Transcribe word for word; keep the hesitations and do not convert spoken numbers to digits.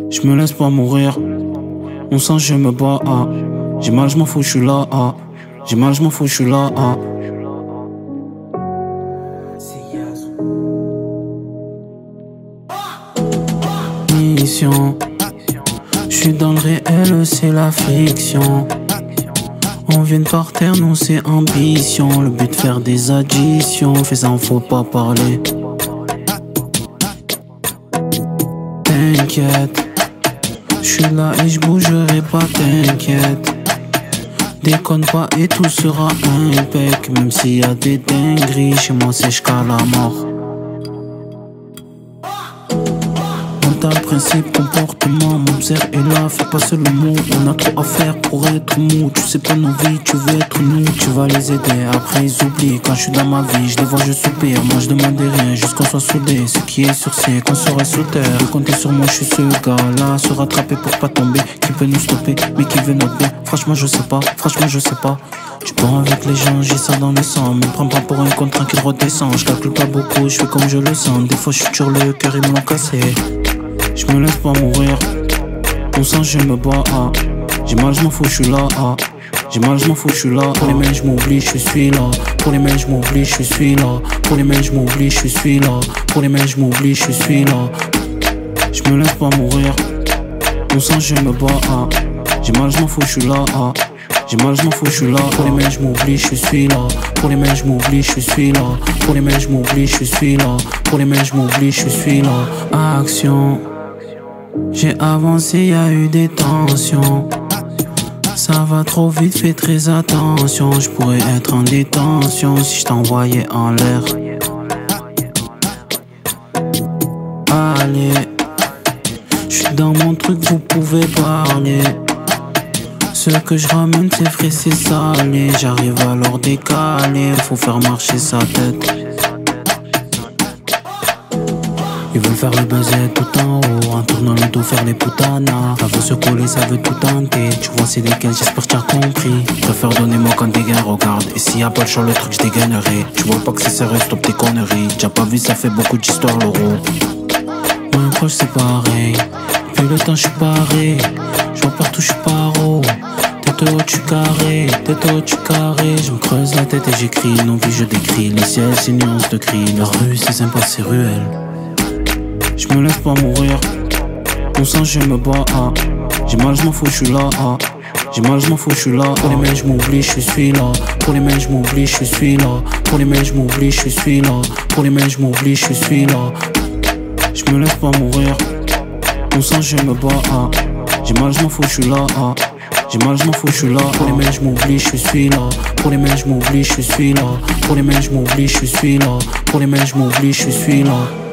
Je me laisse pas mourir. On sent je me bats. Ah. J'ai mal, je m'en fous, je suis là. Ah. J'ai mal, je m'en fous, je suis là. Ah. Mission. Je suis dans le réel, c'est la fiction. On vient de par terre, nous c'est ambition. Le but de faire des additions, fais ça, faut pas parler. T'inquiète, je suis là et je bougerai pas, t'inquiète. Déconne pas et tout sera impec. Même s'il y a des dingueries, chez moi c'est jusqu'à la mort. Mental, principe, comportement, mon père est là, fais pas seul le mot. On a trop à faire pour être mou. Tu sais pas nos vies, tu veux être nous. Tu vas les aider, après ils oublient. Quand je suis dans ma vie, je les vois, je soupire. Moi je demande rien, juste qu'on soit soudés. Ce qui est sur c'est qu'on serait sous terre. De compter sur moi, je suis ce gars-là. Se rattraper pour pas tomber. Qui peut nous stopper, mais qui veut notre bien. Franchement je sais pas, franchement je sais pas. Tu pars avec les gens, j'ai ça dans le sang. Me prends pas pour un contrat qui redescend. Je calcule pas beaucoup, je fais comme je le sens. Des fois je suis sur le cœur, ils me l'ont cassé. Je me laisse pas mourir. On sent je me bats. Ah. J'ai mal, je m'en fous, je suis là. Ah. J'ai mal, je m'en fous, je suis là. Pour les mains, je m'oublie, je suis là. Pour les mains, je m'oublie, je suis là. Pour les mains, je m'oublie, je suis là. Pour les mains, je m'oublie, je suis là. Je me laisse pas mourir. On sent je me bats. Ah. J'ai mal, je m'en fous, je suis là. Ah. J'ai mal, je m'en fous, je suis là. Pour les mains, je m'oublie, je suis là. Pour les mains, je m'oublie, je suis là. Pour les mains, je m'oublie, je suis là. Pour les mains, je m'oublie, je suis là. Action. J'ai avancé, y a eu des tensions. Ça va trop vite, fais très attention. Je pourrais être en détention si je t'envoyais en l'air. Allez, je suis dans mon truc, vous pouvez parler. Ce que je ramène c'est frais, c'est salé. J'arrive à leur décaler, faut faire marcher sa tête. Ils veulent faire le buzzer tout en haut, en tournant le dos faire les putanas. Ça veut se coller, ça veut tout tenter. Tu vois c'est lesquels, j'espère que t'as compris. Préfère donner moi quand des gars regarde. Et s'il y a pas le choix, le truc je dégainerai. Tu vois pas que c'est sérieux, stop tes conneries. T'as pas vu, ça fait beaucoup d'histoires l'euro. Moi un proche c'est pareil. Depuis le temps je suis paré. Je vois partout je suis paro. Tête haute, tu carré, tête haute, tu carré. Je me creuse la tête et j'écris. Nos vies je décris. Les ciels c'est nuances de cris. La rue c'est sympa, c'est ruelle. Je me laisse pas mourir. On sent je me bats. Ah. J'ai mal, je m'en fous, je suis là. Ah. J'ai mal, je m'en fous, je suis là. Pour les mains, je m'oublie, je suis là. Pour les mains, je m'oublie, je suis là. Pour les mains, je m'oublie, je suis là. Pour les mains, je m'oublie, je suis là. Je me laisse pas mourir. On sent je me bats. Ah. J'ai mal, je m'en fous, je suis là. Ah. J'ai mal, je m'en fous, je suis là. Pour les mains, je m'oublie, je suis là. Pour les mains, je m'oublie, je suis là. Pour les mains, je m'oublie, je suis là. Pour les mains, je m'oublie, je suis là.